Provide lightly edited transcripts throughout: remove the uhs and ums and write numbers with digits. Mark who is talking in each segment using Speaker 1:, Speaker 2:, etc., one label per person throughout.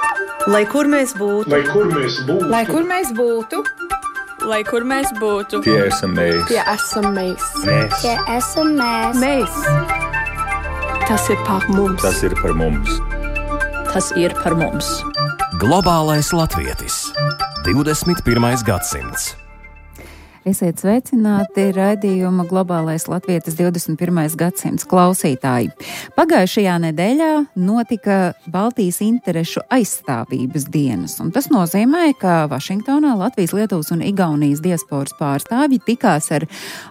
Speaker 1: Lai kur mēs būtu,
Speaker 2: lai kur mēs būtu,
Speaker 3: lai kur mēs būtu,
Speaker 4: lai kur mēs būtu,
Speaker 5: tie esam mēs.
Speaker 3: tie esam mēs.
Speaker 6: Tie esam mēs.
Speaker 3: Mēs. Tas ir par mums.
Speaker 5: Tas ir par mums.
Speaker 4: tas ir par mums.
Speaker 7: Globālais latvietis. 21. gadsimts.
Speaker 8: Esiet sveicināti raidījuma Globālais latvietis 21. gadsimts klausītāji. Pagājušajā nedēļā notika Baltijas interešu aizstāvības dienas, un tas nozīmē, ka Vašingtonā Latvijas, Lietuvas un Igaunijas diasporas pārstāvji tikās ar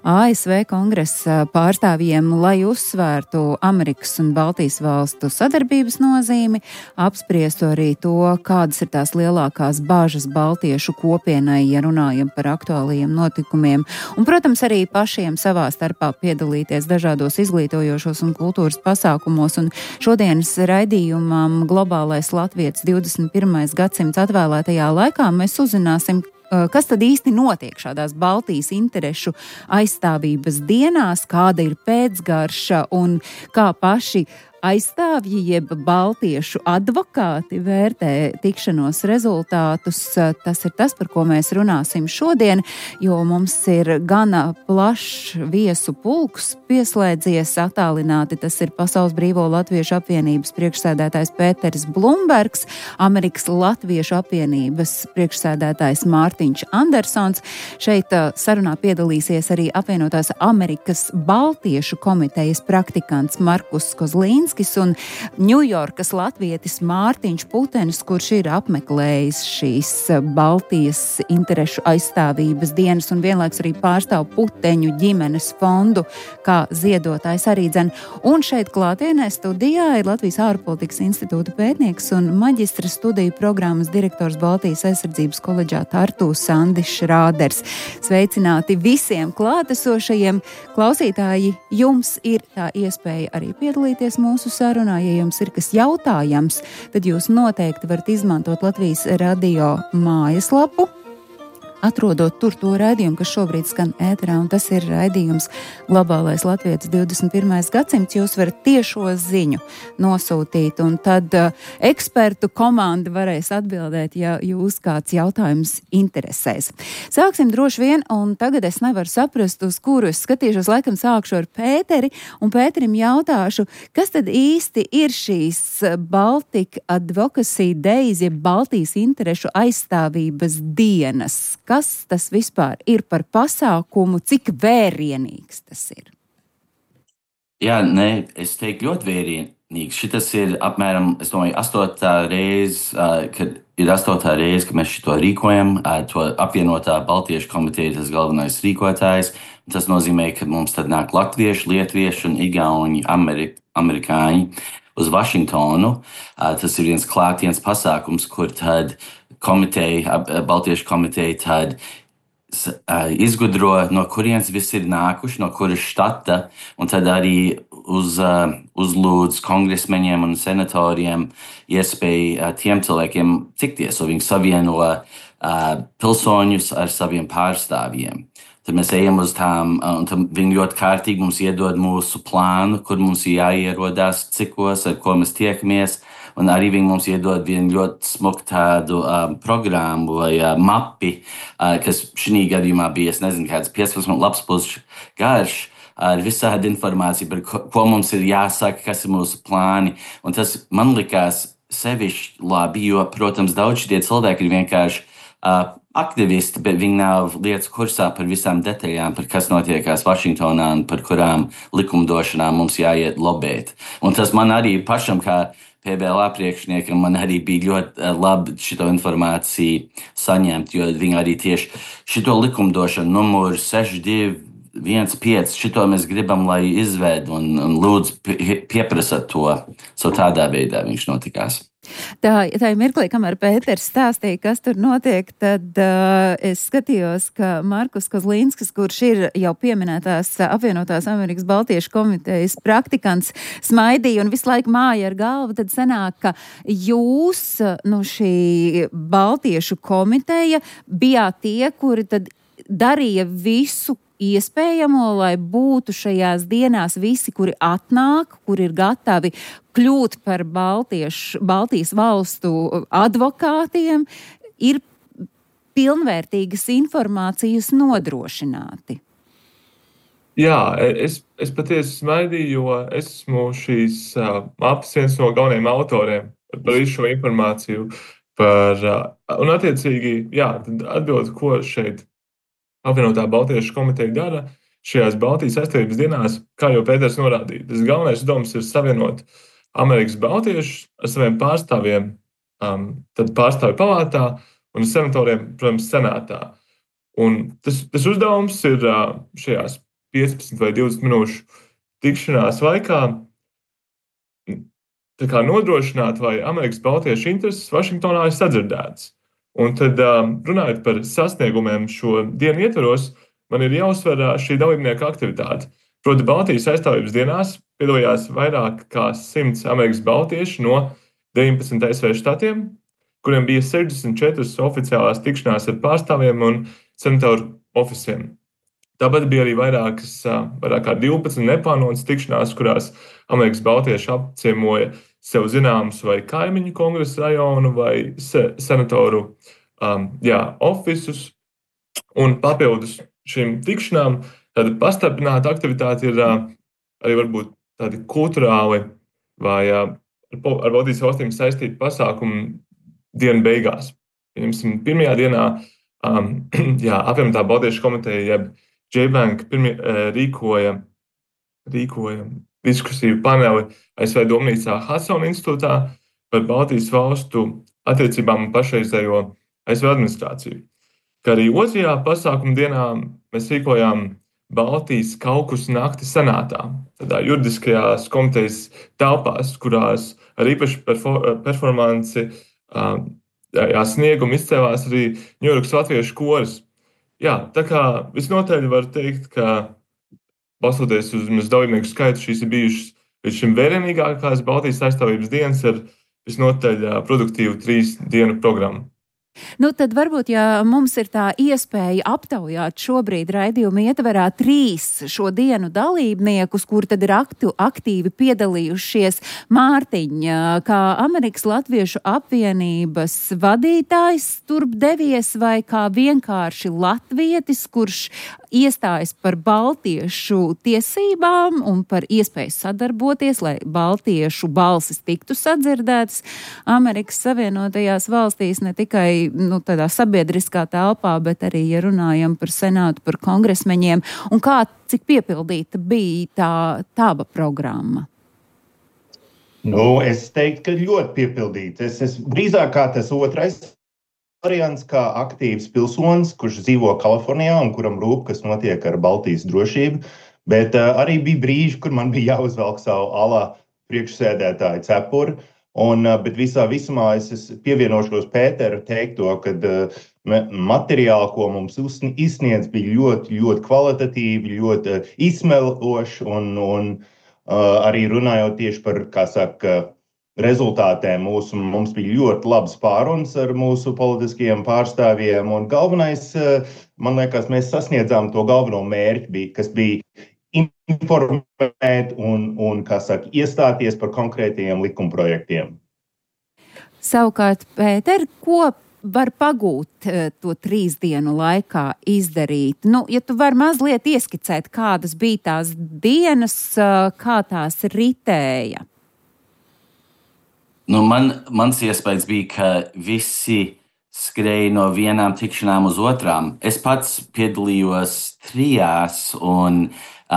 Speaker 8: ASV kongresa pārstāvjiem, lai uzsvērtu Amerikas un Baltijas valstu sadarbības nozīmi, apspriestu arī to, kādas ir tās lielākās bāžas baltiešu kopienai, ja runājam par aktuālajiem notikumiem. Un, protams, arī pašiem savā starpā piedalīties dažādos izglītojošos un kultūras pasākumos. Un šodienas raidījumam Globālais latvietis 21. gadsimts atvēlētajā laikā mēs uzzināsim, kas tad īsti notiek šādās Baltijas interešu aizstāvības dienās, kāda ir pēcgarša un kā paši aizstāvji jeb baltiešu advokāti vērtē tikšanos rezultātus. Tas ir tas, par ko mēs runāsim šodien, jo mums ir gana plašs viesu pulks pieslēdzies attālināti. Tas ir Pasaules Brīvo Latviešu apvienības priekšsēdētājs Pēteris Blumbergs, Amerikas Latviešu apvienības priekšsēdētājs Mārtiņš Andersons. Šeit sarunā piedalīsies arī apvienotās Amerikas Baltiešu komitejas praktikants Markus Kozlīns un Ņujorkas latvietis Mārtiņš Putenis, kurš ir apmeklējis šīs Baltijas interešu aizstāvības dienas un vienlaiks arī pārstāv Puteņu ģimenes fondu kā ziedotājs arī dzen. Un šeit klātienē studijā ir Latvijas ārpolitikas institūta pētnieks un maģistra studiju programmas direktors Baltijas aizsardzības koledžā Tartu Sandis Šrāders. Sveicināti visiem klātesošajiem. Klausītāji, jums ir tā iespēja arī piedalīties mūsu sarunā. Ja jums ir kas jautājams, tad jūs noteikti varat izmantot Latvijas radio mājaslapu, atrodot tur to raidījumu, kas šobrīd skan ēterā, un tas ir raidījums Globālais latvietis 21. gadsimts. Jūs varat tiešo ziņu nosūtīt, un tad ekspertu komanda varēs atbildēt, ja jūs kāds jautājums interesēs. Sāksim droši vien, un tagad es nevaru saprast, uz kuru es skatīšos. Laikam sākšu ar Pēteri, un Pēterim jautāšu, kas tad īsti ir šīs Baltic Advocacy Days, ja Baltijas interešu aizstāvības dienas? Kas tas vispār ir par pasākumu, cik vērienīgs tas ir?
Speaker 9: Jā, es teiktu ļoti vērienīgs. Šitas ir apmēram, es domāju, 8. reize, kad mēs šito rīkojam. To apvienotā Baltiešu komiteja, tas galvenais rīkotājs. Tas nozīmē, ka mums tad nāk latvieši, lietuvieši un igauņi, amerikāņi uz Vašingtonu. Tas ir viens klātienes pasākums, kur tad Baltiešu komiteja tad izgudro, no kurienes viss ir nākuši, no kuras štata, un tad arī uzlūdz kongresmeņiem un senatoriem iespēju tiem cilvēkiem tikties, un viņi savieno pilsoņus ar saviem pārstāvjiem. Tad mēs ejam uz tām, un tad viņi ļoti kārtīgi mums iedod mūsu plānu, kur mums ir jāierodās, cikos, ar ko mēs tiekamies. Un arī viņi mums iedod vienu ļoti smuku tādu programmu vai mapi, kas šī gadījumā bija, es nezinu, kāds 15 lapspuses garš, ar visādi informāciju par ko mums ir jāsaka, kas ir mūsu plāni. Un tas man likās sevišķi labi, jo, protams, daudz šitie cilvēki ir vienkārši aktivisti, bet viņi nav lietas kursā par visām detaļām, par kas notiekās Vašingtonā un par kurām likumdošanām mums jāiet lobēt. Un tas man arī pašam, kā PBLA priekšniekam, man arī bija ļoti labi šito informāciju saņemt, jo viņi arī tieši šito likumdošanu numuru 6215, šito mēs gribam, lai izved un lūdzu pieprasat to. Tādā veidā viņš notikās.
Speaker 8: Tā ir mirklī, kamēr Pēters stāstīja, kas tur notiek, tad es skatījos, ka Markus Kozlīns, kurš ir jau pieminētās apvienotās Amerikas Baltiešu komitejas praktikants, smaidīja un visu laiku māja ar galvu, tad sanāk, ka jūs, šī Baltiešu komiteja, bijāt tie, kuri tad darīja visu, iespējamo, lai būtu šajās dienās visi, kuri atnāk, kuri ir gatavi kļūt par Baltijas valstu advokātiem, ir pilnvērtīgas informācijas nodrošināti?
Speaker 2: Jā, es patiesi smaidīju, jo esmu šīs mapas viens no galvenajiem autoriem par visu šo informāciju. Un attiecīgi, jā, tad atbild, ko šeit apvienotā Baltiešu komiteja dara šajās Baltijas aizstāvības dienās, kā jau Pēters norādīja. Tas galvenais uzdevums ir savienot Amerikas baltiešus ar saviem pārstāvjiem, tad pārstāvju palātā un senatoriem, protams, senātā. Un tas uzdevums ir šajās 15 vai 20 minūšu tikšanās laikā tā kā nodrošināt, vai Amerikas baltiešu intereses Vašingtonā ir sadzirdētas. Un tad, runājot par sasniegumiem šo dienu ietvaros, man ir jāuzsver šī dalībnieka aktivitāte. Proti, Baltijas aizstāvības dienās piedalījās vairāk kā 100 Amerikas baltieši no 19 ASV štatiem, kuriem bija 64 oficiālās tikšanās ar pārstāvjiem un senatoru ofisiem. Tāpat bija arī vairāk kā 12 neplānotas tikšanās, kurās Amerikas baltieši apciemoja sev zināmus vai kaimiņu kongresa rajonu vai senatoru ofisus. Un papildus šīm tikšanām tāda pastiprināta aktivitāte ir arī varbūt tādi kulturāli vai ar Baltijas valstīm saistīti pasākumi dienu beigās. Piemēram, pirmajā dienā apvienotā Baltiešu komiteja jeb J-Bank rīkoja diskusiju paneli ASV domnīcā Hudsona institūtā par Baltijas valstu attiecībām un pašreizējo ASV administrāciju. Kā arī otrajā pasākuma dienā mēs rīkojām Baltijas kaukus nakti senātā, tādā juridiskajās komitejas telpās, kurās ar īpašu performanci sniegumu izcēlās arī Ņujorkas latviešu koris. Jā, tā kā visnotaļ var teikt, ka balstoties uz dalībnieku skaitu, šīs ir bijušas līdz šim vērienīgākās Baltijas aizstāvības dienas ar visnotaļ produktīvu 3 dienu programmu.
Speaker 8: Nu, tad varbūt, ja mums ir tā iespēja aptaujāt šobrīd raidījuma ietverā 3 šo dienu dalībniekus, kuri tad ir aktīvi piedalījušies. Mārtiņa, kā Amerikas Latviešu apvienības vadītājs turp devies vai kā vienkārši latvietis, kurš iestājas par baltiešu tiesībām un par iespēju sadarboties, lai baltiešu balsis tiktu sadzirdētas Amerikas Savienotajās valstīs ne tikai tādā sabiedriskā telpā, bet arī, ja runājam par senātu, par kongresmeņiem, un cik piepildīta bija tāba programma?
Speaker 5: Es teiktu, ka ļoti piepildīta. Es drīzāk kā tas otrais variants, kā aktīvs pilsonis, kurš dzīvo Kalifornijā un kuram rūp, kas notiek ar Baltijas drošību, bet arī bija brīži, kur man bija jāuzvelk savu alā priekšsēdētāju cepuri. Bet visā visumā es pievienošos Pētera teikto, ka materiāli, ko mums izsniedz, bija ļoti, ļoti kvalitatīvi, ļoti izsmeloši un arī runājot tieši par, kā saka, rezultātiem mums bija ļoti labs pārunas ar mūsu politiskajiem pārstāvjiem un galvenais, man liekas, mēs sasniedzām to galveno mērķi, kas bija informēt un kā saka, iestāties par konkrētajiem likumprojektiem.
Speaker 8: Savukārt, Pēter, ko var pagūt to 3 dienu laikā izdarīt? Ja tu vari mazliet ieskicēt, kādas bija tās dienas, kā tās ritēja?
Speaker 9: Mans iespējas bija, ka visi skrēja no vienām tikšanām uz otrām. Es pats piedalījos 3 un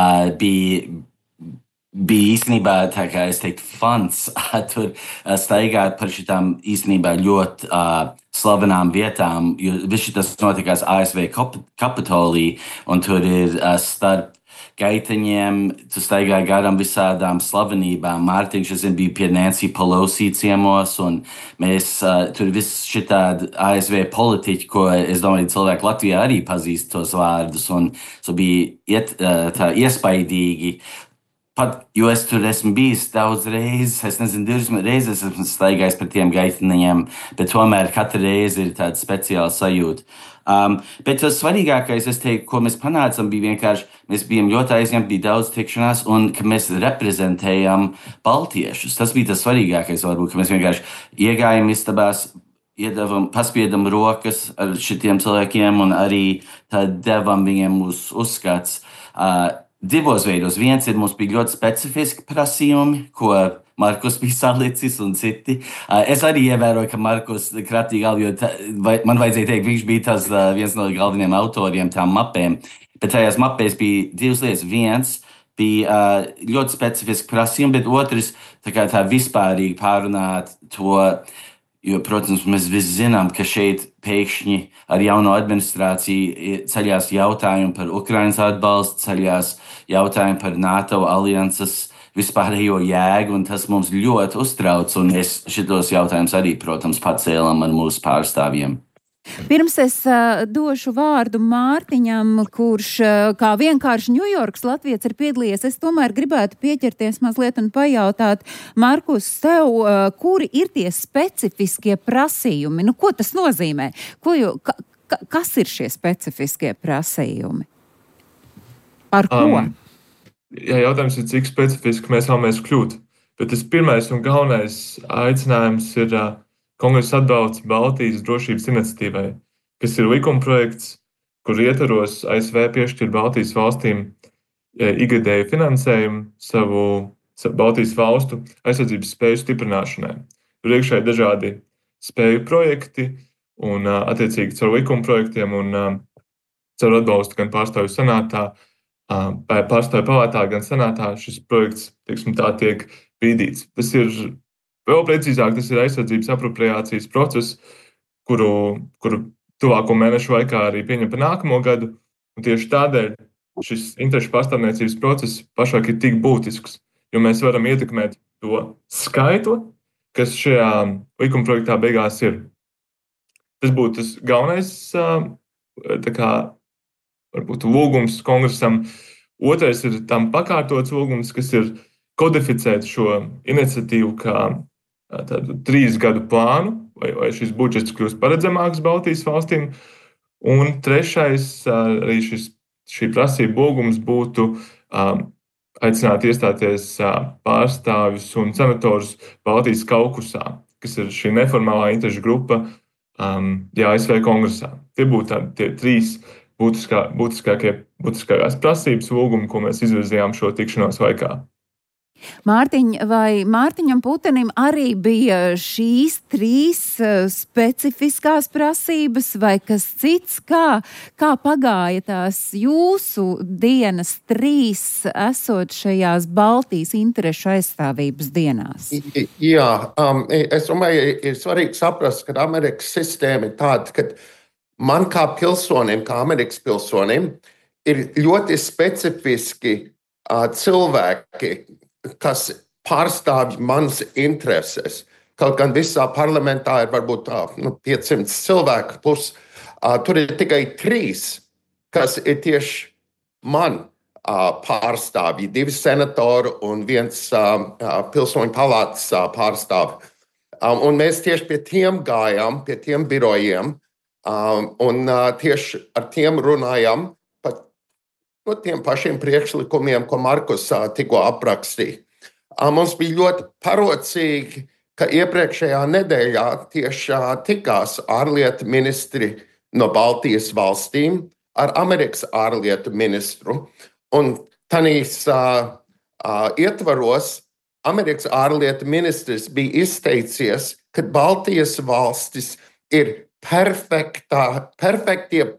Speaker 9: bija īstenībā, tā kā es teiktu, fans tur staigāt par šitām īstenībā ļoti slavenām vietām, jo viss tas notikās ASV Kapitolī, un tur ir starp gaiteņiem, tu staigāji garām visādām slavenībām. Mārtiņš, es zinu, bija pie Nancy Pelosi ciemos, un mēs tur viss šitādi ASV politiķi, ko es domāju, cilvēki Latvijā arī pazīst tos vārdus, un bija tā iespaidīgi. pat, jo es tur esmu bijis daudz reizes, es nezinu, 20 reizes esmu staigājis par tiem gaitiņiem, bet tomēr katra reize ir tāda speciāla sajūta. Bet tas svarīgākais, es teiktu, ko mēs panācām, bija vienkārši, mēs bijām ļoti aizņemti, bija daudz tikšanās, un ka mēs reprezentējam baltiešus. Tas bija tas svarīgākais, varbūt, ka mēs vienkārši iegājām istabās, paspiedam rokas ar šitiem cilvēkiem un arī devam viņiem uzskats. Divos veidos. Viens ir, mums bija ļoti specifiski prasījumi, ko Markus bija salicis un citi. Es arī ievēroju, ka Markus kratīgi galvu, jo man vajadzēja teikt, viņš bija tas viens no galvenajiem autoriem tām mapēm. Bet tajās mapēs bija divas lietas. Viens bija ļoti specifiski prasījumi, bet otrs tā vispārīgi pārunāt to, jo, protams, mēs visi zinām, ka šeit pēkšņi ar jauno administrāciju ceļās jautājumi par Ukrainas atbalstu, ceļās jautājumi par NATO alianses vispārējo jēgu, un tas mums ļoti uztrauc, un es šitos jautājumus arī, protams, pacēlam ar mūsu pārstāvjiem.
Speaker 8: Pirms es došu vārdu Mārtiņam, kurš kā vienkārši Ņujorkas latvietis ir piedalījies, es tomēr gribētu pieķerties mazliet un pajautāt, Markus, tev, kuri ir tie specifiskie prasījumi? Nu, ko tas nozīmē? Kas ir šie specifiskie prasījumi? Par ko?
Speaker 2: Jā, jautājums ir, cik specifiski mēs vēlamies kļūt. Bet tas pirmais un galvenais aicinājums ir Kongresa atbalsts Baltijas drošības iniciatīvai, kas ir likumprojekts, kur ietvaros ASV piešķir Baltijas valstīm ikgadēju finansējumu savu Baltijas valstu aizsardzības spēju stiprināšanai. Tur iekšā ir dažādi spēju projekti un attiecīgi caur likumprojektiem un caur atbalstu gan pārstāvju senātā, pārstāvju palātā, gan senātā šis projekts, teiksim tā, tiek bīdīts. Tas ir vēl precīzāk, tas ir aizsardzības apropriācijas process, kuru tuvāko mēnešu laikā arī pieņem par nākamo gadu. Un tieši tādēļ šis interešu pārstāvniecības process pašlaik ir tik būtisks, jo mēs varam ietekmēt to skaitu, kas šajā likumprojektā beigās ir. Tas būtu tas galvenais, varbūt lūgums kongresam. Otrais ir tam pakārtots lūgums, kas ir kodificēt šo iniciatīvu kā tādu 3 gadu plānu, lai šis budžets kļūst paredzamāks Baltijas valstīm. Un trešais, arī šī prasība lūgums būtu aicināt iestāties pārstāvjus un senatorus Baltijas kaukusā, kas ir šī neformālā interešu grupa ASV kongresā. Tie būtu tie 3 būtiskākās prasības lūgumi, ko mēs izvirzījām šo tikšanos laikā.
Speaker 8: Mārtiņ, vai Mārtiņam Putenim arī bija šīs 3 specifiskās prasības vai kas cits? Kā pagāja tās jūsu dienas 3 esot šajās Baltijas interešu aizstāvības dienās?
Speaker 10: Jā, es domāju, ir svarīgi saprast, ka Amerikas sistēma ir tāda, ka man kā pilsonim, kā Amerikas pilsonim, ir ļoti specifiski cilvēki, kas pārstāv manas intereses. Kaut gan visā parlamentā ir varbūt 500 cilvēku, plus tur ir tikai 3, kas ir tieši man pārstāvji, 2 senatori un 1 pilsoņu palātas pārstāvi. Un mēs tieši pie tiem gājām, pie tiem birojiem, un tieši ar tiem runājām par tiem pašiem priekšlikumiem, ko Markus tikko aprakstīja. Mums bija ļoti parocīgi, ka iepriekšējā nedēļā tieši tikās ārlietu ministri no Baltijas valstīm ar Amerikas ārlietu ministru. Un tanīs ietvaros Amerikas ārlietu ministrs bija izteicies, ka Baltijas valstis ir perfektie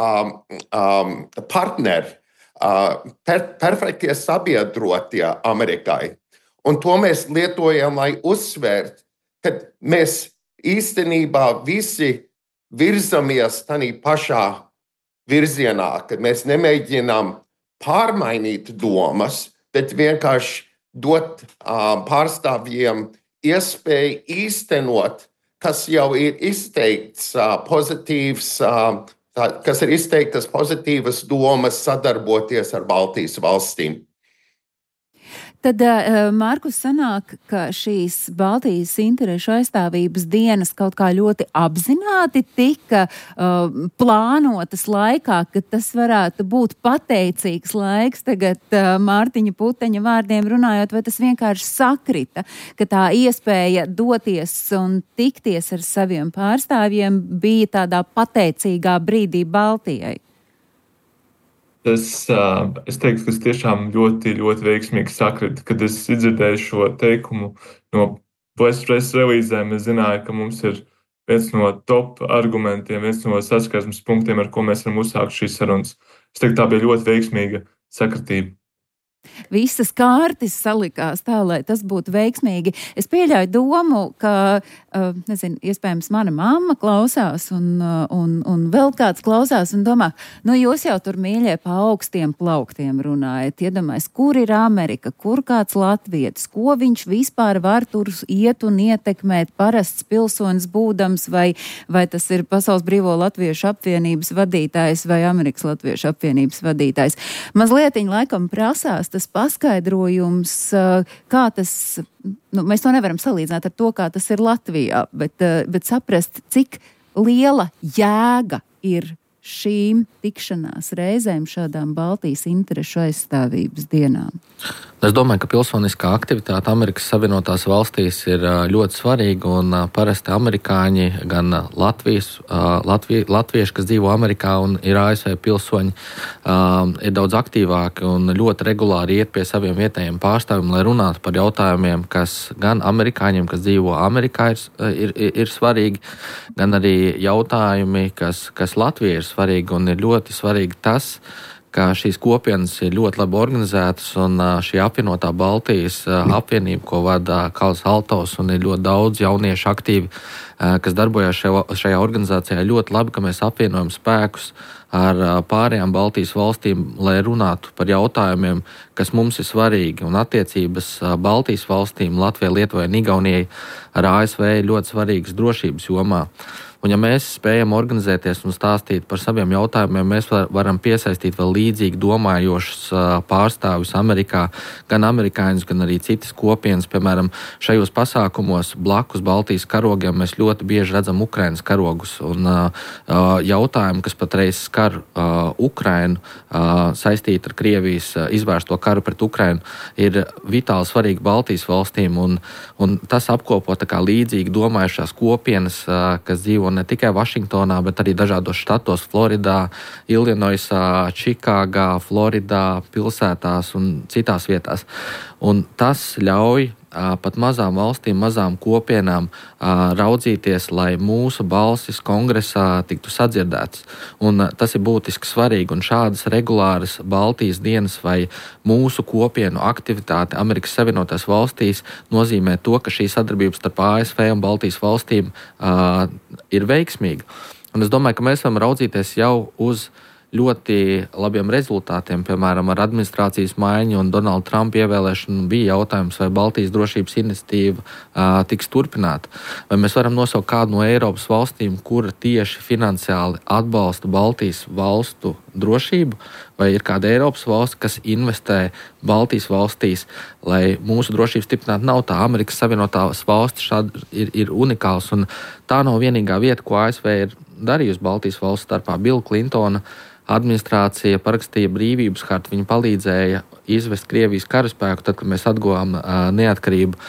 Speaker 10: partneri, perfektie sabiedrotie Amerikai. Un to mēs lietojam, lai uzsvērtu, ka mēs īstenībā visi virzamies tādā pašā virzienā, kad mēs nemēģinām pārmainīt domas, bet vienkārši dot pārstāvjiem iespēju īstenot, kas jau ir izteikts pozitīvs, kas ir izteiktas pozitīvas domas sadarboties ar Baltijas valstīm.
Speaker 8: Tad, Mārkus, sanāk, ka šīs Baltijas interešu aizstāvības dienas kaut kā ļoti apzināti tika plānotas laikā, ka tas varētu būt pateicīgs laiks. Tagad Mārtiņa Puteņa vārdiem runājot, vai tas vienkārši sakrita, ka tā iespēja doties un tikties ar saviem pārstāvjiem bija tādā pateicīgā brīdī Baltijai?
Speaker 2: Es teiktu, ka tas tiešām ļoti, ļoti veiksmīgi sakrita. Kad es izdzirdēju šo teikumu no press relīzēm, es zināju, ka mums ir viens no top argumentiem, viens no saskarsmes punktiem, ar ko mēs varam uzsākt šīs sarunas. Es teiktu, tā bija ļoti veiksmīga sakritība.
Speaker 8: Visas kārtas salikās tā, lai tas būtu veiksmīgi. Es pieļauju domu, ka, iespējams, mana mamma klausās un vēl kāds klausās un domā, jūs jau tur mīļie pa augstiem plauktiem runājat. Iedomājies, kur ir Amerika, kur kāds latvietis, ko viņš vispār var tur iet un ietekmēt parasts pilsonis būdams, vai tas ir Pasaules Brīvo Latviešu apvienības vadītājs vai Amerikas Latviešu apvienības vadītājs. Mazlietiņ laikam prasās tas paskaidrojums, kā tas, mēs to nevaram salīdzināt ar to, kā tas ir Latvijā, bet saprast, cik liela jēga ir šīm tikšanās reizēm šādām Baltijas interešu aizstāvības dienām.
Speaker 11: Es domāju, ka pilsoniskā aktivitāte Amerikas Savienotās valstīs ir ļoti svarīga, un parasti amerikāņi, gan latvieši, kas dzīvo Amerikā un ir ASV pilsoņi, ir daudz aktīvāki un ļoti regulāri iet pie saviem vietējiem pārstāvjiem, lai runātu par jautājumiem, kas gan amerikāņiem, kas dzīvo Amerikā, ir svarīgi, gan arī jautājumi, kas Latvijai ir svarīgi, un ir ļoti svarīgi tas, ka šīs kopienas ir ļoti labi organizētas, un šī apvienotā Baltijas apvienība, ko vada Karls Altovs, un ir ļoti daudz jauniešu aktīvi, kas darbojas šajā organizācijā, ļoti labi, ka mēs apvienojam spēkus ar pārējām Baltijas valstīm, lai runātu par jautājumiem, kas mums ir svarīgi, un attiecības Baltijas valstīm, Latvijai, Lietuvai un Igaunijai ar ASV ir ļoti svarīgas drošības jomā. Un ja mēs spējam organizēties un stāstīt par saviem jautājumiem, mēs varam piesaistīt vēl līdzīgi domājošus pārstāvjus Amerikā, gan amerikāņus, gan arī citas kopienas. Piemēram, šajos pasākumos blakus Baltijas karogiem mēs ļoti bieži redzam Ukrainas karogus. Un jautājumi, kas patreiz skar Ukrainu, saistīti ar Krievijas izvērsto karu pret Ukrainu, ir vitāli svarīgi Baltijas valstīm. Un tas apkopo tā kā līdzīgi domājušās kopienas, kas dzīvo ne tikai Vašingtonā, bet arī dažādos štatos, Floridā, Ilinoisā, Čikāgā, Floridā, pilsētās un citās vietās. Un tas ļauj pat mazām valstīm, mazām kopienām raudzīties, lai mūsu balsis kongresā tiktu sadzirdētas. Un tas ir būtiski svarīgi, un šādas regulāras Baltijas dienas vai mūsu kopienu aktivitāte Amerikas Savienotās valstīs nozīmē to, ka šī sadarbība starp ASV un Baltijas valstīm ir veiksmīga. Un es domāju, ka mēs varam raudzīties jau uz ļoti labiem rezultātiem, piemēram, ar administrācijas maiņu un Donalda Trumpa ievēlēšanu bija jautājums, vai Baltijas drošības iniciatīva tiks turpināta. Vai mēs varam nosaukt kādu no Eiropas valstīm, kura tieši finansiāli atbalsta Baltijas valstu drošību, vai ir kāda Eiropas valsts, kas investē Baltijas valstīs, lai mūsu drošību stiprinātu? Nav tā. Amerikas Savienotās valstis šādi ir unikāls, un tā nav vienīgā vieta, ko ASV ir darījusi Baltijas valstu starpā. Billa Klintona administrācija parakstīja brīvības hartu, viņa palīdzēja izvest Krievijas karaspēku, tad, kad mēs atguvām neatkarību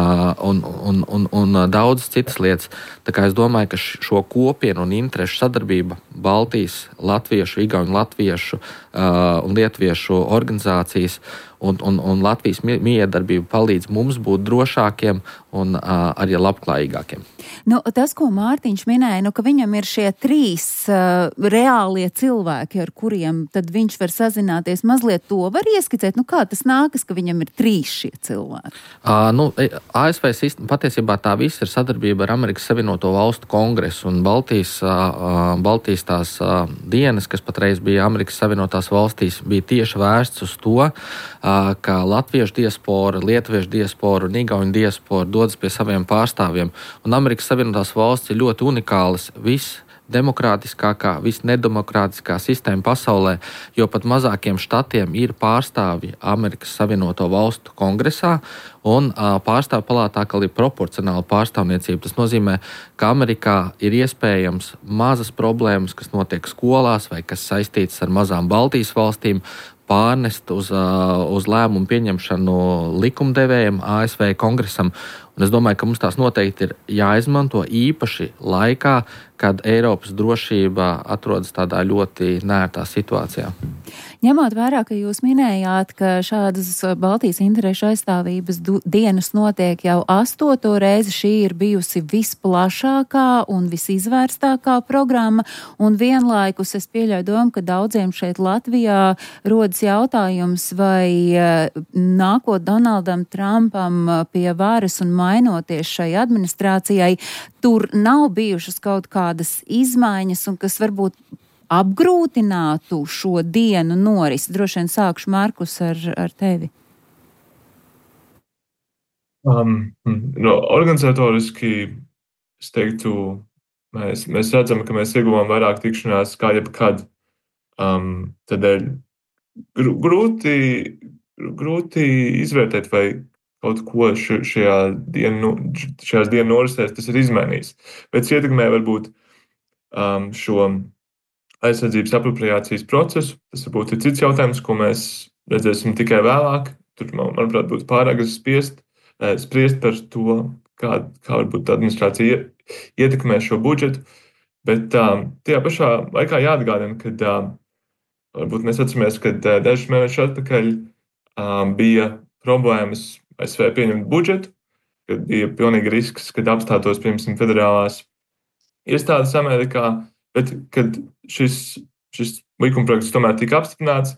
Speaker 11: un daudzas citas lietas. Tā kā es domāju, ka šo kopienu un interešu sadarbība Baltijas, latviešu, igauņu latviešu un lietuviešu organizācijas un Latvijas miedarbība palīdz mums būt drošākiem un arī labklājīgākiem.
Speaker 8: Tas, ko Mārtiņš minēja, ka viņam ir šie 3 reālie cilvēki, ar kuriem tad viņš var sazināties, mazliet to var ieskicēt. Kā tas nākas, ka viņam ir 3 šie cilvēki?
Speaker 11: ASV sistēma patiesībā tā viss ir sadarbība ar Amerikas Savienoto valstu kongresu, un Baltijas tās dienas, kas patreiz bija Amerikas Savienotās valstīs, bija tieši vērsts uz to, ka latviešu diaspora, lietuviešu diaspora un igauņu diaspora dodas pie saviem pārstāvjiem. Un Amerikas Savienotās valsts ir ļoti unikālas visdemokrātiskākā, visnedemokrātiskā sistēma pasaulē, jo pat mazākiem štatiem ir pārstāvji Amerikas Savienoto Valstu kongresā, un pārstāvju palātā ir proporcionāla pārstāvniecība. Tas nozīmē, ka Amerikā ir iespējams mazas problēmas, kas notiek skolās vai kas saistītas ar mazām Baltijas valstīm, pārnest uz lēmumu pieņemšanu likumdevējiem, ASV kongresam. Un es domāju, ka mums tās noteikti ir jāizmanto īpaši laikā, kad Eiropas drošība atrodas tādā ļoti nērtā situācijā.
Speaker 8: Ņemot vērā, ka jūs minējāt, ka šādas Baltijas interešu aizstāvības dienas notiek jau 8. reizi, šī ir bijusi visplašākā un visizvērstākā programma, un vienlaikus es pieļauju domu, ka daudziem šeit Latvijā rodas jautājums, vai nākot Donaldam Trumpam pie varas un mainoties šai administrācijai, tur nav bijušas kaut kādas izmaiņas, un kas varbūt apgrūtinātu šo dienu norisi. Droši vien sākšu, Markus, ar tevi.
Speaker 2: Organizatoriski, es teiktu, mēs redzam, ka mēs ieguvām vairāk tikšanās kā jebkad. Tādēļ grūti izvērtēt, vai kaut ko šajās dienu norisēs tas ir izmainījis. Bet ietekmē varbūt šo aizsardzības apropriācijas procesu. Tas varbūt ir cits jautājums, ko mēs redzēsim tikai vēlāk. Tur, manuprāt, būtu pārāk spriest par to, kā varbūt administrācija ietekmē šo budžetu. Bet tajā pašā laikā jāatgādina, ka varbūt mēs atceramies, ka dažus mēnešus atpakaļ bija problēmas ASV pieņemt budžetu, kad bija pilnīgi risks, kad apstātos, piemēram, federālās iestādes Amerikā, bet kad šis likumprojekts tomēr tika apstiprināts,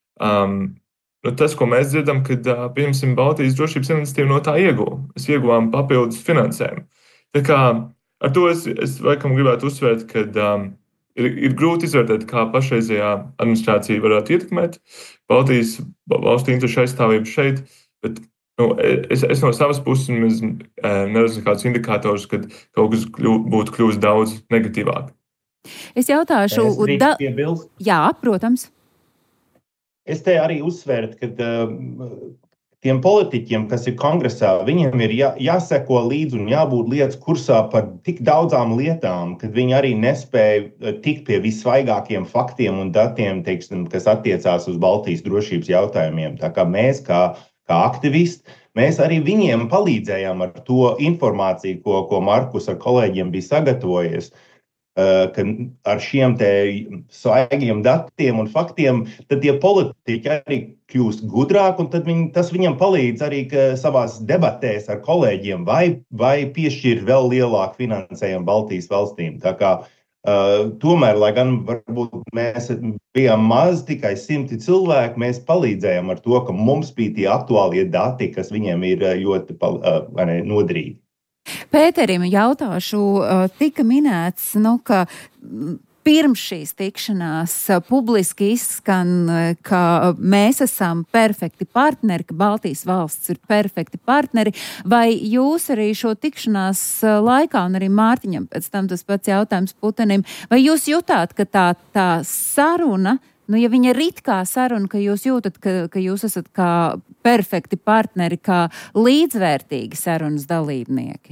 Speaker 2: tas, ko mēs dzirdam, kad, piemēram, Baltijas drošības iniciatīva no tā ieguva. Mēs ieguvām papildus finansējumu. Tā kā ar to es laikam gribētu uzsvērt, ka ir grūti izvērtēt, kā pašreizējā administrācija varētu ietekmēt Baltijas valstu interešu aizstāvību šeit, bet es no savas puses neredzu kādus indikātorus, ka kaut kas būtu kļūst daudz negatīvāk.
Speaker 8: Es jautāšu... Jā, protams.
Speaker 5: Es te arī uzsvērtu, ka tiem politiķiem, kas ir kongresā, viņiem ir jāseko līdzi un jābūt lietas kursā par tik daudzām lietām, kad viņi arī nespēja tikt pie visvaigākiem faktiem un datiem, teiksim, kas attiecās uz Baltijas drošības jautājumiem. Tā kā mēs, kā aktivisti, mēs arī viņiem palīdzējām ar to informāciju, ko Markus ar kolēģiem bija sagatavojies, ka ar šiem te svaigiem datiem un faktiem, tad tie politiķi arī kļūst gudrāk, un tad tas viņam palīdz arī savās debatēs ar kolēģiem vai piešķir vēl lielāku finansējumu Baltijas valstīm. Tā kā tomēr, lai gan varbūt mēs bijām maz, tikai 100 cilvēki, mēs palīdzējām ar to, ka mums bija tie aktuālie dati, kas viņiem ir ļoti noderīgi.
Speaker 8: Pēterim jautāšu, tika minēts, ka pirms šīs tikšanās publiski izskan, ka mēs esam perfekti partneri, ka Baltijas valsts ir perfekti partneri, vai jūs arī šo tikšanās laikā, un arī Mārtiņam pēc tam tas pats jautājums Putinim, vai jūs jutāt, ka tā saruna, ja viņa ir it kā saruna, ka jūs jūtat, ka jūs esat kā perfekti partneri, kā līdzvērtīgi sarunas dalībnieki?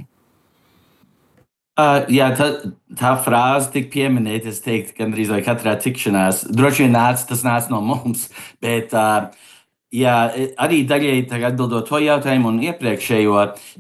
Speaker 9: Jā, tā frāze tika pieminēta, es teiktu, gandrīz vai katrā tikšanās. Droši vien tas nāca no mums, bet jā, arī daļēji atbildot to jautājumu un iepriekšējo,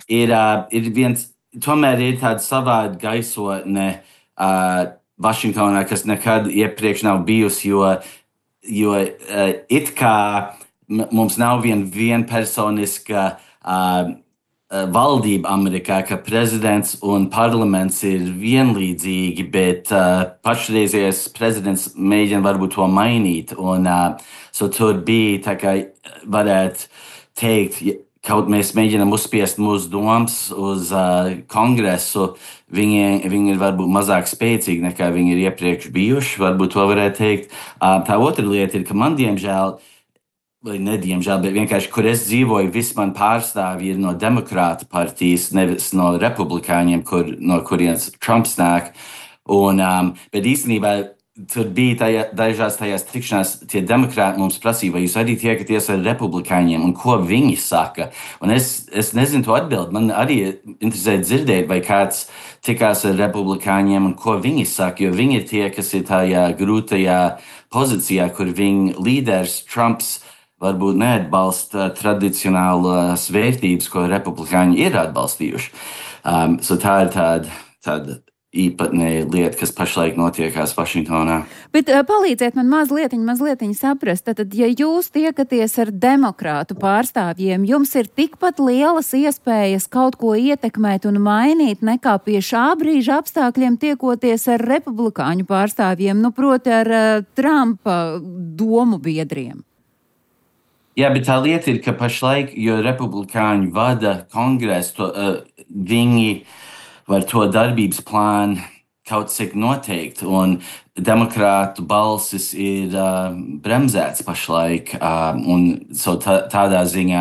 Speaker 9: tomēr ir tāda savāda gaisotne Vašingtonā, kas nekad iepriekš nav bijusi, jo it kā mums nav vienpersoniska valdība Amerikā, ka prezidents un parlaments ir vienlīdzīgi, bet pašreizējais prezidents mēģina varbūt to mainīt. Un tur bija, tā kā varētu teikt, kaut mēs mēģinām uzspiest mūsu domas uz kongresu, viņi ir varbūt mazāk spēcīgi nekā viņi ir iepriekš bijuši, varbūt to varētu teikt. Tā otra lieta ir, ka man diemžēl, vai nediemžēl, bet vienkārši, kur es dzīvoju, visi man pārstāvji ir no demokrāta partijas, nevis no republikāņiem, no kurienes Trumps nāk. Bet īstenībā tur bija dažās tajās tikšanās, tie demokrāti mums prasīja, vai jūs arī tiekaties ar republikāņiem un ko viņi saka. Un es nezinu to atbildi. Man arī interesē dzirdēt, vai kāds tikās ar republikāņiem un ko viņi saka, jo viņi ir tie, kas ir tajā grūtajā pozīcijā, kur viņa līderis Trumps varbūt neatbalsta tradicionālās vērtības, ko republikāņi ir atbalstījuši. Tā ir tāda īpatnēja lieta, kas pašlaik notiekās Vašingtonā.
Speaker 8: Bet palīdziet man mazliet saprast, tad, ja jūs tiekaties ar demokrātu pārstāvjiem, jums ir tikpat lielas iespējas kaut ko ietekmēt un mainīt, nekā pie šā brīža apstākļiem tiekoties ar republikāņu pārstāvjiem, proti ar Trumpa domu biedriem.
Speaker 9: Jā, bet tā lieta ir, ka pašlaik, jo republikāņi vada kongresu, viņi var to darbības plānu kaut cik noteikt, un demokrātu balsis ir bremzēts pašlaik, un tādā ziņā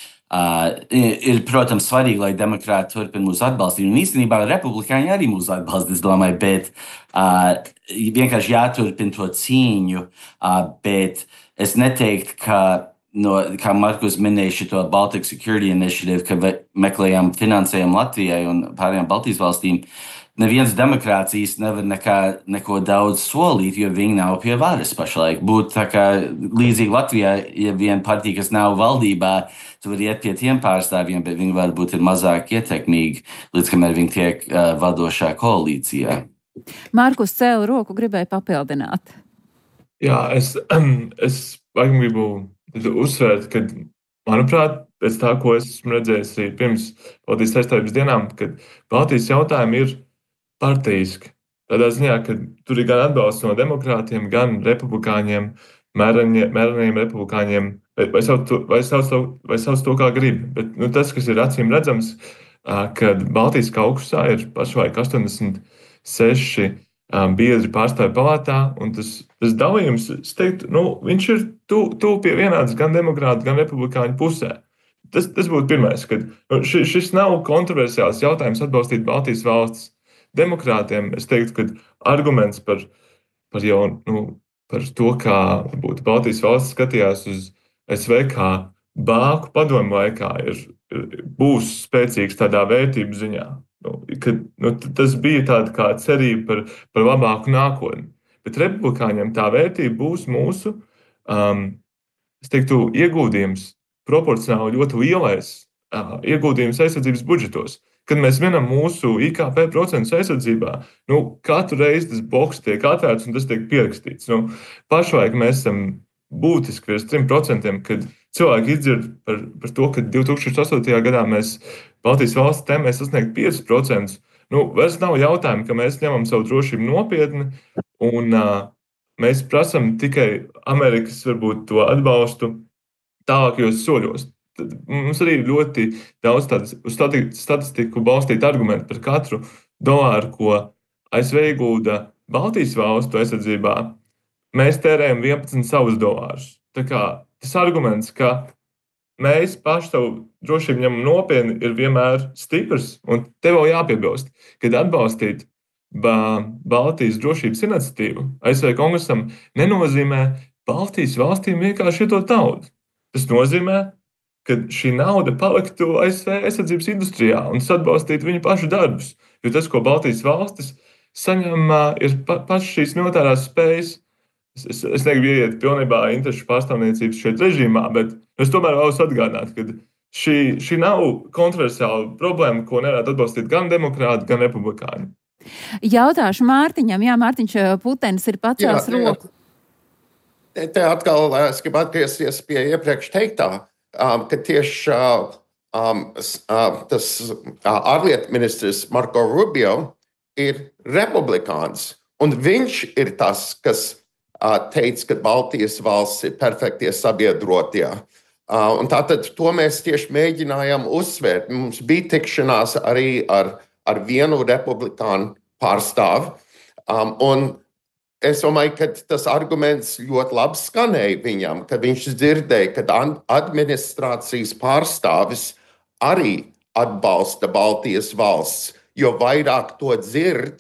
Speaker 9: ir, protams, svarīgi, lai demokrāti turpina mūs atbalstīt, un īstenībā republikāņi arī mūs atbalsta, es domāju, bet vienkārši jāturpina to cīņu, bet es neteiktu, ka kā Markus minēja šo Baltic Security Initiative, ka meklējam finansējumu Latvijai un pārējām Baltijas valstīm, neviens demokrācijas nevar neko daudz solīt, jo viņi nav pie varas pašlaik. Būtu tā kā līdzīgi Latvijā, ja viena partija, kas nav valdībā, tu vari iet pie tiem pārstāvjiem, bet viņi varbūt ir mazāk ietekmīgi, līdz kamēr viņi tiek vadošā koalīcijā.
Speaker 8: Markus cēla roku, gribēja papildināt.
Speaker 2: Jā, es gribu uzsvērt, ka, manuprāt, pēc tā, ko es esmu redzējis arī pirms Baltijas aizstāvības dienām, kad Baltijas jautājumi ir partijiski. Tādā ziņā, ka tur ir gan atbalsts no demokrātiem, gan republikāņiem, mēreniem republikāņiem, vai sauc to kā grib. Bet tas, kas ir acīm redzams, kad Baltijas kaukusā ir pašlaik 86 biedri pārstāvju palātā, un tas dalījums, es teiktu, viņš ir tuvu pie vienāds gan demokrātu, gan republikāņu pusē. Tas būtu pirmais, kad šis nav kontroversiāls jautājums atbalstīt Baltijas valstis. Demokrātiem, es teiktu, ka arguments par to, kā Baltijas valstis skatījās uz SV kā bāku padomu laikā, būs spēcīgs tādā vērtību ziņā. Tas bija tāda kā cerība par labāku nākotni. Bet republikāņiem tā vērtība būs mūsu, es teiktu, ieguldījums proporcionāli ļoti lielais ieguldījums aizsardzības budžetos. Kad mēs vienam mūsu IKP procentus aizsardzībā, katru reizi tas boks tiek atvērts un tas tiek pierakstīts. Pašlaik mēs esam būtiski virs 3%, kad cilvēki izdzird par to, ka 2008. gadā mēs Baltijas valsts tēmē sasniegt 5%. Vairs nav jautājumu, ka mēs ņemam savu drošību nopietni un mēs prasam tikai Amerikas varbūt to atbalstu tālākajos soļos. Tad mums arī ir ļoti daudz uz statistiku balstīt argumenti par katru dolāru, ko ASV iegulda Baltijas valstu aizsardzībā. Mēs tērējam 11 savus dolārus. Tā kā tas arguments, ka mēs paši savu drošību ņemam nopietni, ir vienmēr stiprs. Un te vēl jāpiebilst, kad atbalstīt Baltijas drošības iniciatīvu ASV kongresam nenozīmē Baltijas valstīm vienkārši iedot naudu. Tas nozīmē, ka šī nauda paliktu ASV aizsardzības industrijā un atbalstītu viņu pašu darbus. Jo tas, ko Baltijas valstis saņem, ir pašas šīs militārās spējas. Es negribu ieiet pilnībā interešu pārstāvniecības šeit režīmā, bet es tomēr vēlos atgādināt, ka šī nav kontroversiāla problēma, ko nevarētu atbalstīt gan demokrāti, gan republikāņi.
Speaker 8: Jautāšu Mārtiņam. Jā, Mārtiņš Putenis ir pacēlis roku.
Speaker 10: Te atkal es gribu atgriezties pie iepriekš teiktā, ka tieši tas ārlietu ministrs Marco Rubio ir republikāns, un viņš ir tas, kas teica, ka Baltijas valsts ir perfektie sabiedrotie. Un tātad to mēs tieši mēģinājām uzsvērt. Mums bija tikšanās arī ar vienu republikānu pārstāvu. Un es domāju, ka tas arguments ļoti labi skanēja viņam, ka viņš dzirdēja, ka administrācijas pārstāvis arī atbalsta Baltijas valsts. Jo vairāk to dzird,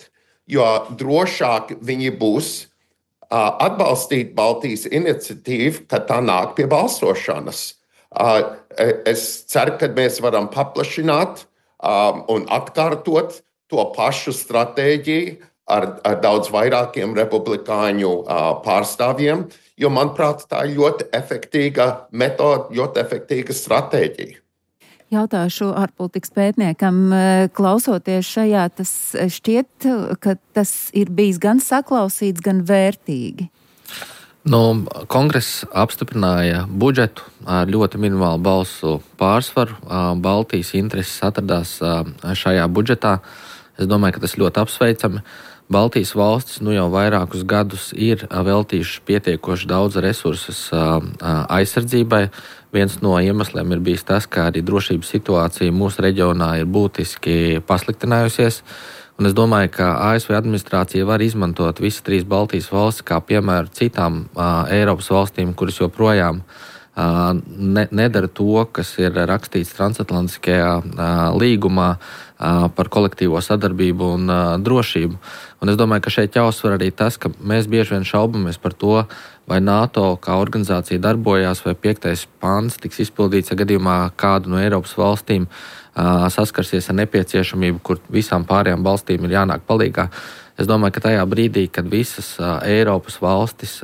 Speaker 10: jo drošāk viņi būs atbalstīt Baltijas iniciatīvu, kad tā nāk pie balsošanas. Es ceru, ka mēs varam paplašināt un atkārtot to pašu stratēģiju ar daudz vairākiem republikāņu pārstāvjiem, jo, manuprāt, tā ir ļoti efektīga metode, ļoti efektīga stratēģija.
Speaker 8: Jautāšu ārpolitikas pētniekam, klausoties šajā, tas šķiet, ka tas ir bijis gan saklausīts, gan vērtīgi.
Speaker 11: Kongress apstiprināja budžetu ar ļoti minimālu balsu pārsvaru. Baltijas intereses atradās šajā budžetā. Es domāju, ka tas ļoti apsveicami. Baltijas valstis jau vairākus gadus ir veltījušas pietiekoši daudz resursus aizsardzībai. Viens no iemesliem ir bijis tas, ka arī drošības situācija mūsu reģionā ir būtiski pasliktinājusies. Un es domāju, ka ASV administrācija var izmantot visas trīs Baltijas valstis kā piemēru citām Eiropas valstīm, kuras joprojām nedara to, kas ir rakstīts transatlantiskajā līgumā par kolektīvo sadarbību un drošību. Un es domāju, ka šeit jāuzsver arī tas, ka mēs bieži vien šaubamies par to, vai NATO kā organizācija darbojās, vai 5. pants tiks izpildīts, ja gadījumā kādu no Eiropas valstīm saskarsies ar nepieciešamību, kur visām pārējām valstīm ir jānāk palīgā. Es domāju, ka tajā brīdī, kad visas Eiropas valstis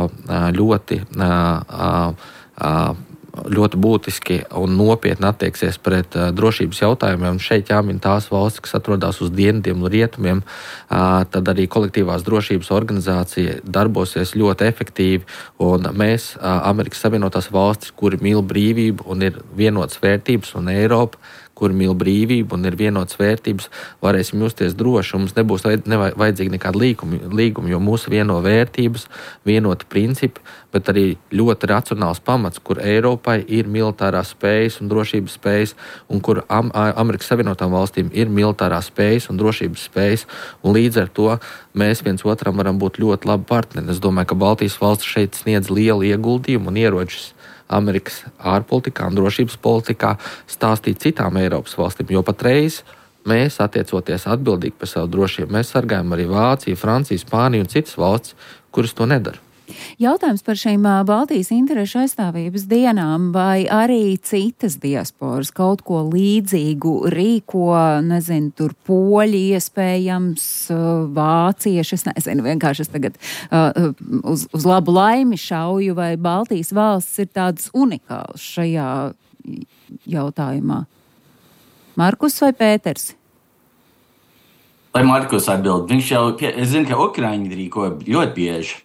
Speaker 11: ļoti būtiski un nopietni attieksies pret drošības jautājumiem. Šeit jāmin tās valstis, kas atrodas uz dienvidiem un rietumiem, tad arī kolektīvās drošības organizācija darbosies ļoti efektīvi. Un mēs, Amerikas Savienotās valstis, kuri mīl brīvību un ir vienotas vērtības, un Eiropa, kur mīl brīvību un ir vienotas vērtības, varēsim justies droši. Mums nebūs vajadzīgi nekāda līguma, jo mūsu vieno vērtības, vienoti principi, bet arī ļoti racionāls pamats, kur Eiropai ir militārās spējas un drošības spējas, un kur Amerikas Savienotām valstīm ir militārās spējas un drošības spējas, un līdz ar to mēs viens otram varam būt ļoti labi partneri. Es domāju, ka Baltijas valsts šeit sniedz lielu ieguldījumu un ieročus Amerikas ārpolitikā un drošības politikā stāstīt citām Eiropas valstīm, jo patreiz mēs, attiecoties atbildīgi par savu drošību, mēs sargājam arī Vāciju, Franciju, Spāniju un citas valsts, kuras to nedara.
Speaker 8: Jautājums par šīm Baltijas interešu aizstāvības dienām, vai arī citas diasporas kaut ko līdzīgu rīko, nezinu, tur poļi iespējams, vācieši, es nezinu, vienkārši es tagad uz labu laimi šauju, vai Baltijas valsts ir tādas unikālas šajā jautājumā. Markus vai Pēters?
Speaker 9: Lai Markus atbild, viņš jau, es zinu, ka Ukraiņi rīko ļoti bieži.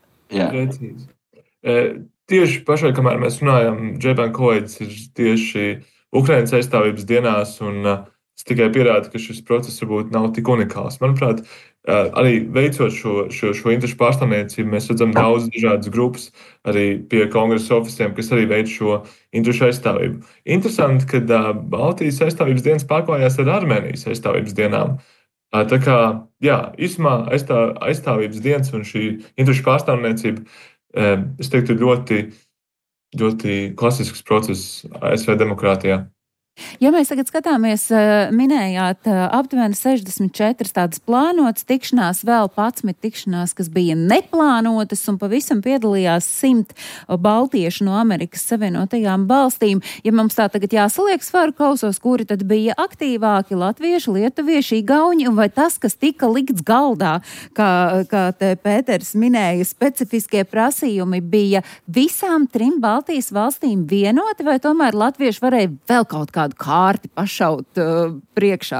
Speaker 2: Tieši pašai, kamēr mēs runājam, Džeban Koids ir tieši Ukrainas aizstāvības dienās, un tas tikai pierāda, ka šis process varbūt nav tik unikāls. Manuprāt, arī veicot šo interešu pārstāvniecību, mēs redzam daudz dažādas grupas arī pie kongresa ofisiem, kas arī veic šo interešu aizstāvību. Interesanti, ka Baltijas aizstāvības dienas pārklājās ar Armēnijas aizstāvības dienām. Tā kā, īsumā aizstāvības dienas un šī interešu pārstāvniecība, es teiktu, ir ļoti klasisks process ASV demokrātijā.
Speaker 8: Ja mēs tagad skatāmies, minējāt aptuveni 64 tādas plānotas tikšanās, vēl 11 tikšanās, kas bija neplānotas, un pavisam piedalījās 100 baltiešu no Amerikas Savienotajām valstīm. Ja mums tā tagad jāsaliek svaru kausos, kuri tad bija aktīvāki - latvieši, lietuvieši, igauņi, un vai tas, kas tika likts galdā, kā te Pēters minēja, specifiskie prasījumi bija visām 3 Baltijas valstīm vienoti, vai tomēr latvieši varēja vēl kaut kādu kārti pašaut priekšā?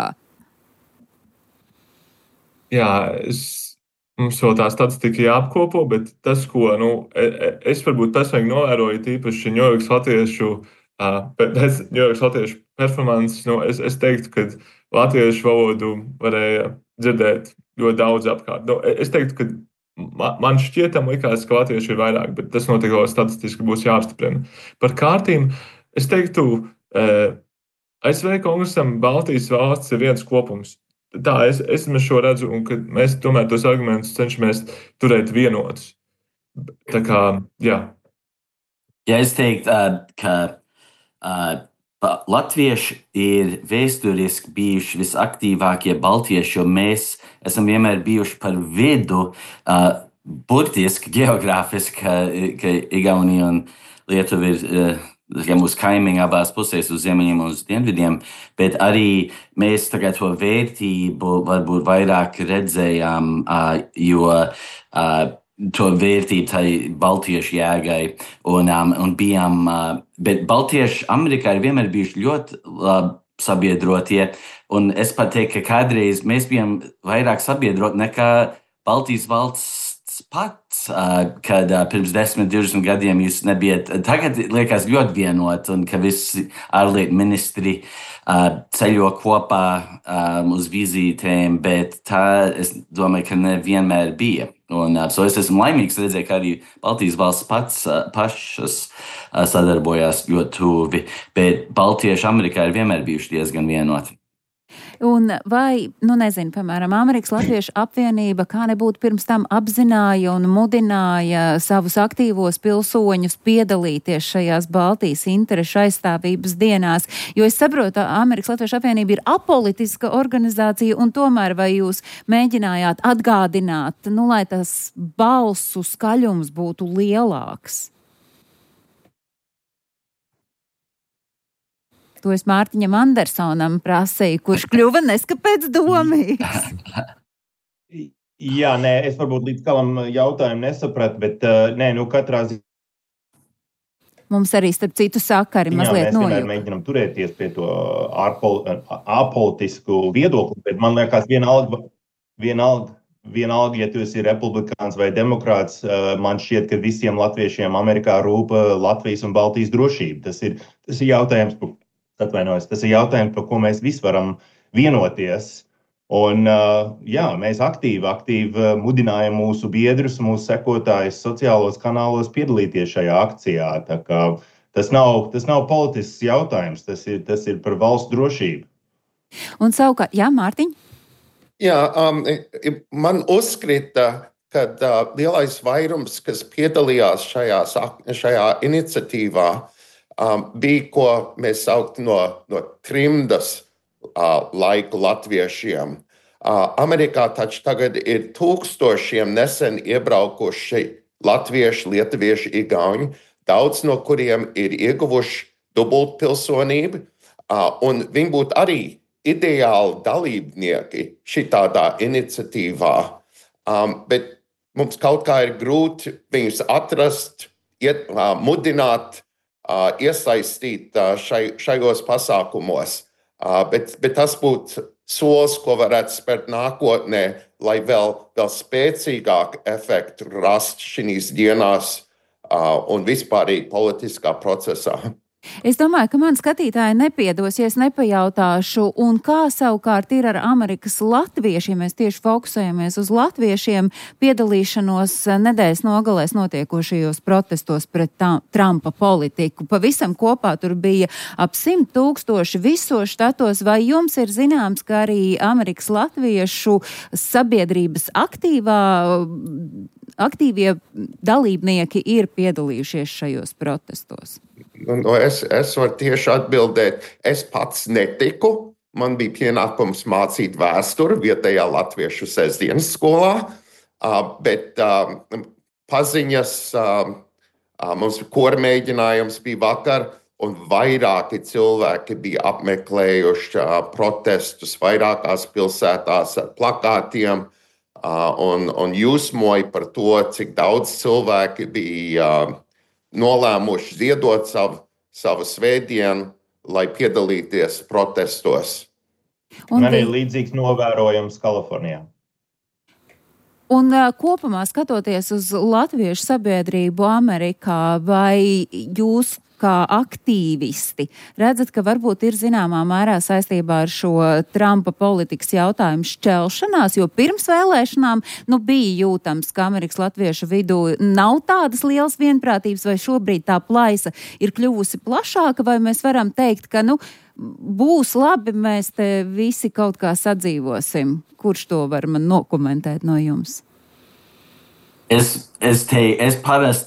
Speaker 8: Jā,
Speaker 2: mums vēl tā statistika jāapkopo, bet tas, ko es varbūt personīgi novēroju, tīpaši ņujorkas latviešu performances, es teiktu, ka latviešu valodu varēja dzirdēt ļoti daudz apkārt. Es teiktu, ka man šķietam likās, ka latvieši ir vairāk, bet tas noteikti statistiski būs jāapstiprina. Par kārtīm es teiktu, ASV kongresam Baltijas valsts ir viens kopums. Tā es šo redzu, un ka mēs tomēr tos argumentus cenšamies turēt vienotus. Tā kā, jā.
Speaker 9: Ja es teiktu, ka Latvieši ir vēsturiski bijuši visaktīvākie baltieši, jo mēs esam vienmēr bijuši par vidu, burtiski, geogrāfiski, ka Igaunija un Lietuva ir mūsu kaimiņi abās pusēs, uz ziemeļiem un uz dienvidiem, bet arī mēs tagad to vērtību varbūt vairāk redzējām, jo to vērtību tai baltiešu jēgai un bijām, bet baltieši Amerikā ir vienmēr bijuši ļoti sabiedrotie, un es pat teiktu, ka kādreiz mēs bijām vairāk sabiedroti nekā Baltijas valsts pats, kad pirms 10-20 gadiem jūs nebijat, tagad liekas ļoti vienot, un ka visi ārlietu ministri ceļo kopā uz vizītēm, bet tā, es domāju, ka nevienmēr bija. Un es esmu laimīgs redzēt, ka arī Baltijas valsts pašas sadarbojās ļoti tuvi, bet baltieši Amerikā ir vienmēr bijuši diezgan vienoti.
Speaker 8: Un vai, piemēram, Amerikas Latviešu apvienība kā nebūtu pirms tam apzināja un mudināja savus aktīvos pilsoņus piedalīties šajās Baltijas interešu aizstāvības dienās, jo es saprotu, Amerikas Latviešu apvienība ir apolitiska organizācija, un tomēr vai jūs mēģinājāt atgādināt, lai tas balsu skaļums būtu lielāks? To es Mārtiņam Andersonam prasīju, kurš kļuva neskapēc domīgs.
Speaker 5: Jā, nē, es varbūt līdz galam jautājumu nesapratu, bet katrā ziņā.
Speaker 8: Mums arī starp citu sakari mazliet
Speaker 5: nojaukt. Mēs vienmēr mēģinām turēties pie to apolitisku viedokli, bet man liekas vienalga, ja tu esi republikāns vai demokrāts, man šķiet, ka visiem latviešiem Amerikā rūp Latvijas un Baltijas drošība. Tas ir jautājums, tas ir jautājums, par ko mēs visi varam vienoties. Un, mēs aktīvi mudinājam mūsu biedrus, mūsu sekotājus sociālos kanālos piedalīties šajā akcijā. Tā kā tas nav politisks jautājums, tas ir par valsts drošību.
Speaker 8: Un savukārt, Mārtiņ?
Speaker 10: Jā, man uzskrita, ka lielais vairums, kas piedalījās šajā iniciatīvā, bija, ko mēs saukt no trimdas laiku latviešiem. Amerikā taču tagad ir tūkstošiem nesen iebraukuši latvieši, lietuvieši, igauņi, daudz no kuriem ir ieguvuši dubultpilsonību, un viņi būtu arī ideāli dalībnieki šitādā iniciatīvā, bet mums kaut kā ir grūti viņus atrast, mudināt, iesaistīt šajos pasākumos. Bet tas būtu solis, ko varētu spērt nākotnē, lai vēl spēcīgāku efektu rast šīs dienās un vispārīgi politiskā procesā.
Speaker 8: Es domāju, ka man skatītāji nepiedos, ja es nepajautāšu, un kā savukārt ir ar Amerikas latviešiem, mēs tieši fokusējamies uz latviešiem piedalīšanos nedēļas nogalēs notiekošajos protestos pret Trumpa politiku. Pavisam kopā tur bija ap 100 000 visos štatos, vai jums ir zināms, ka arī Amerikas latviešu sabiedrības aktīvie dalībnieki ir piedalījušies šajos protestos?
Speaker 10: Es varu tieši atbildēt. Es pats netiku. Man bija pienākums mācīt vēsturi vietējā latviešu sestdienas skolā, bet paziņas, mums kora mēģinājums bija vakar, un vairāki cilvēki bija apmeklējuši protestus vairākās pilsētās ar plakātiem, un jūsmoja par to, cik daudz cilvēki bija nolēmuši ziedot savu svētdienu, lai piedalīties protestos.
Speaker 5: Un arī līdzīgs novērojums Kalifornijā.
Speaker 8: Un kopumā skatoties uz latviešu sabiedrību Amerikā, vai jūs kā aktīvisti redzat, ka varbūt ir zināmā mērā saistībā ar šo Trumpa politikas jautājumu šķelšanās, jo pirms vēlēšanām bija jūtams, ka Amerikas latviešu vidū nav tādas lielas vienprātības, vai šobrīd tā plaisa ir kļuvusi plašāka, vai mēs varam teikt, ka būs labi, mēs te visi kaut kā sadzīvosim. Kurš to var man nokomentēt no jums?
Speaker 9: Es parasti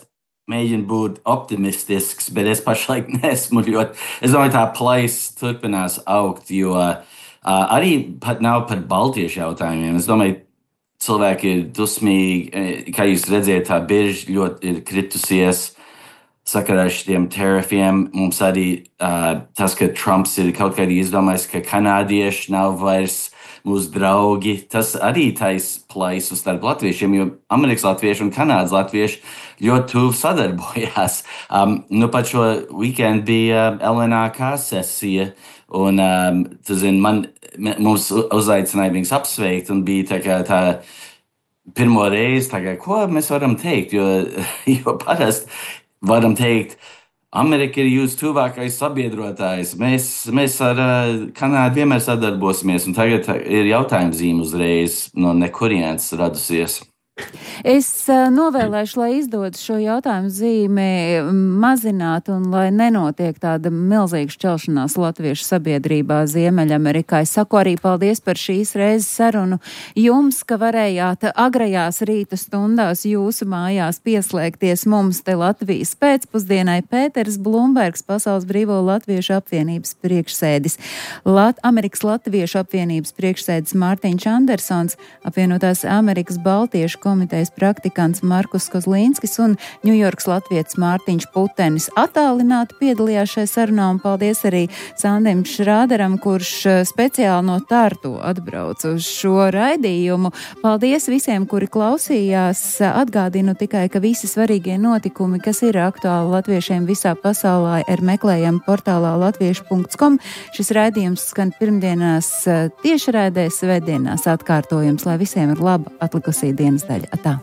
Speaker 9: mēģinu būt optimistisks, bet es pašlaik nesmu ļoti. Es domāju, tā plaisa turpinās augt, jo arī pat nav par baltiešu jautājumiem. Es domāju, cilvēki ir dusmīgi, kā jūs redzējat, tā birža ļoti ir kritusies sakarā ar šiem tarifiem. Mums arī tas, ka Trumps ir kaut kādā izdomājis, ka kanādieši nav vairs mūsu draugi, tas arī taisa plaisu starp latviešiem, jo Amerikas latvieši un Kanādas latvieši ļoti tuvu sadarbojās. Pat šo weekendu bija LNAK sesija, un tu zini, mums uzaicināja viņus apsveikt, un bija tā pirmo reizi, ko mēs varam teikt, jo parasti varam teikt, Amerika ir jūsu tuvākais sabiedrotājs. Mēs ar Kanādu vienmēr sadarbosimies, un tagad ir jautājuma zīme uzreiz no nekurienes radusies.
Speaker 8: Es novēlēšu, lai izdodas šo jautājumu zīmi mazināt un lai nenotiek tāda milzīga šķelšanās latviešu sabiedrībā Ziemeļamerikā. Es saku arī paldies par šīs reizes sarunu jums, ka varējāt agrajās rīta stundās jūsu mājās pieslēgties mums te Latvijas pēcpusdienai. Pēters Blumbergs, Pasaules Brīvo Latviešu apvienības priekšsēdis, Amerikas Latviešu apvienības priekšsēdis Mārtiņš Andersons, Apvienotās Amerikas Baltiešu komitejas praktikants Markus Kozlīnskis un Ņujorkas latvietis Mārtiņš Putenis attālināti piedalījās šajā sarunā, un paldies arī Sandim Šrāderam, kurš speciāli no Tartu atbrauc uz šo raidījumu. Paldies visiem, kuri klausījās. Atgādinu tikai, ka visi svarīgie notikumi, kas ir aktuāli latviešiem visā pasaulē, ir meklējami portālā latviešu.com. Šis raidījums skan pirmdienās tiešraidē, svētdienās atkārtojums, lai visiem ir laba atlikusī dienas daļa. Atā.